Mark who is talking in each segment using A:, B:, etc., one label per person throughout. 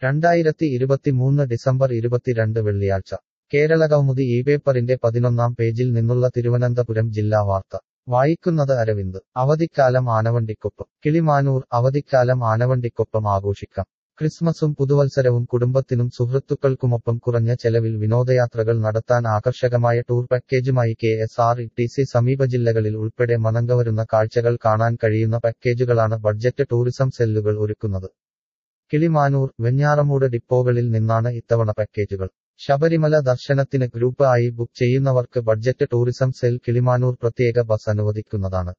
A: 2023 December 22 വെള്ളിയാഴ്ച കേരളകൗമുദി പേപ്പറിന്റെ 11-ാം പേജിൽ നിന്നുള്ള തിരുവനന്തപുരം ജില്ലാ വാർത്ത വായിക്കുന്നത് അരവിന്ദ്. അവധിക്കാലം ആനവണ്ടിക്കൊപ്പം കിളിമാനൂർ. അവധിക്കാലം ആനവണ്ടിക്കൊപ്പം ആഘോഷിക്കാം. ക്രിസ്മസും പുതുവത്സരവും കുടുംബത്തിനും സുഹൃത്തുക്കൾക്കുമൊപ്പം കുറഞ്ഞ ചെലവിൽ വിനോദയാത്രകൾ നടത്താൻ ആകർഷകമായ ടൂർ പാക്കേജുമായി KSRTC സമീപ ജില്ലകളിൽ ഉൾപ്പെടെ മനംകവരുന്ന കാഴ്ചകൾ കാണാൻ കഴിയുന്ന പാക്കേജുകളാണ് ബഡ്ജറ്റ് ടൂറിസം സെല്ലുകൾ ഒരുക്കുന്നത്. കിളിമാനൂർ, വെഞ്ഞാറമൂട് ഡിപ്പോകളിൽ നിന്നാണ് ഇത്തവണ പാക്കേജുകൾ. ശബരിമല ദർശനത്തിന് ഗ്രൂപ്പ് ആയി ബുക്ക് ചെയ്യുന്നവർക്ക് ബഡ്ജറ്റ് ടൂറിസം സെൽ കിളിമാനൂർ പ്രത്യേക ബസ് അനുവദിക്കുന്നതാണ്.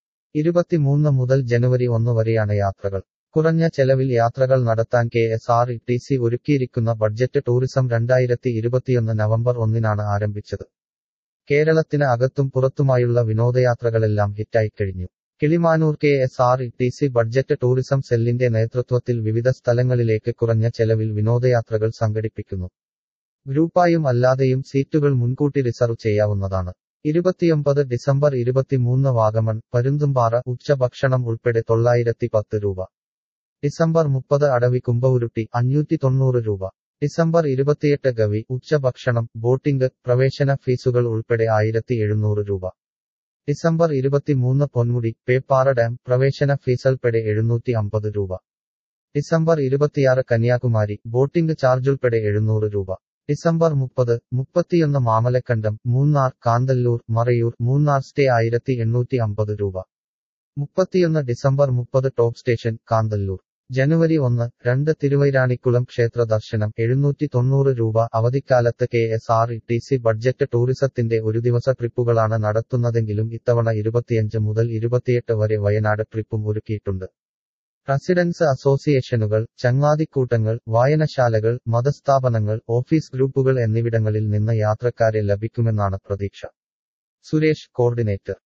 A: 23 മുതൽ ജനുവരി 1 വരെയാണ് യാത്രകൾ. കുറഞ്ഞ ചെലവിൽ യാത്രകൾ നടത്താൻ KSRTC ഒരുക്കിയിരിക്കുന്ന ബഡ്ജറ്റ് ടൂറിസം 2021 നവംബർ 1-നാണ് ആരംഭിച്ചത്. കേരളത്തിന് അകത്തും പുറത്തുമായുള്ള വിനോദയാത്രകളെല്ലാം ഹിറ്റായിക്കഴിഞ്ഞു. കിളിമാനൂർ KSRTC ബഡ്ജറ്റ് ടൂറിസം സെല്ലിന്റെ നേതൃത്വത്തിൽ വിവിധ സ്ഥലങ്ങളിലേക്ക് കുറഞ്ഞ ചെലവിൽ വിനോദയാത്രകൾ സംഘടിപ്പിക്കുന്നു. ഗ്രൂപ്പായും അല്ലാതെയും സീറ്റുകൾ മുൻകൂട്ടി റിസർവ് ചെയ്യാവുന്നതാണ്. 29 ഡിസംബർ 23 വാഗമൺ, പരുന്തുംപാറ, ഉച്ചഭക്ഷണം ഉൾപ്പെടെ 910 രൂപ. ഡിസംബർ 30 അടവി കുമ്പവുരുട്ടി 590 രൂപ. ഡിസംബർ 28 ഗവി, ഉച്ചഭക്ഷണം, ബോട്ടിംഗ്, പ്രവേശന ഫീസുകൾ ഉൾപ്പെടെ 1700 രൂപ. ഡിസംബർ 23 പൊന്മുടി, പേപ്പാറ ഡാം, പ്രവേശന ഫീസുൾപ്പെടെ 750 രൂപ. ഡിസംബർ 26 കന്യാകുമാരി, ബോട്ടിംഗ് ചാർജുൾപ്പെടെ 700 രൂപ. ഡിസംബർ 30, 31 മാമലക്കണ്ടം, മൂന്നാർ, കാന്തല്ലൂർ, മറയൂർ, മൂന്നാർ സ്റ്റേ 1850 രൂപ. 31 ഡിസംബർ 30 ടോപ്പ് സ്റ്റേഷൻ, കാന്തല്ലൂർ. ജനുവരി 1, 2 തിരുവൈരാണിക്കുളം ക്ഷേത്ര ദർശനം 790 രൂപ. അവധിക്കാലത്ത് KSRTC ബഡ്ജറ്റ് ടൂറിസത്തിന്റെ ഒരു ദിവസ ട്രിപ്പുകളാണ് നടത്തുന്നതെങ്കിലും ഇത്തവണ 25 മുതൽ 28 വരെ വയനാട് ട്രിപ്പും ഒരുക്കിയിട്ടുണ്ട്. റെസിഡൻസ് അസോസിയേഷനുകൾ, ചങ്ങാതിക്കൂട്ടങ്ങൾ, വായനശാലകൾ, മതസ്ഥാപനങ്ങൾ, ഓഫീസ് ഗ്രൂപ്പുകൾ എന്നിവിടങ്ങളിൽ നിന്ന് യാത്രക്കാരെ ലഭിക്കുമെന്നാണ് പ്രതീക്ഷ. സുരേഷ്, കോർഡിനേറ്റർ.